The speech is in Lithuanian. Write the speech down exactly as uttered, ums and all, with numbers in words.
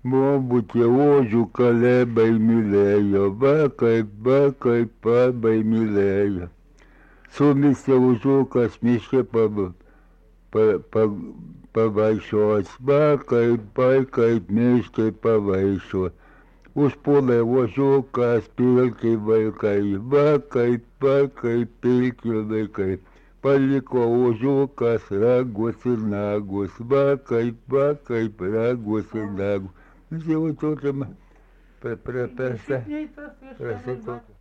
Bombutė ožių kalėbai mylėjo, va kaip, va kaip labai mylėjo. Sumisė ožiukas miške pab, pa, pa, pavaišos, va kaip, va kaip miške pavaišos. Užpuolė ožiukas pilki vaikai, va kaip, va kaip pilki vaikai. Paliko ožiukas ragus ir nagus, va kaip, va kaip ragus ir nagus. Jau tokiam, per, per, per, per, per, per,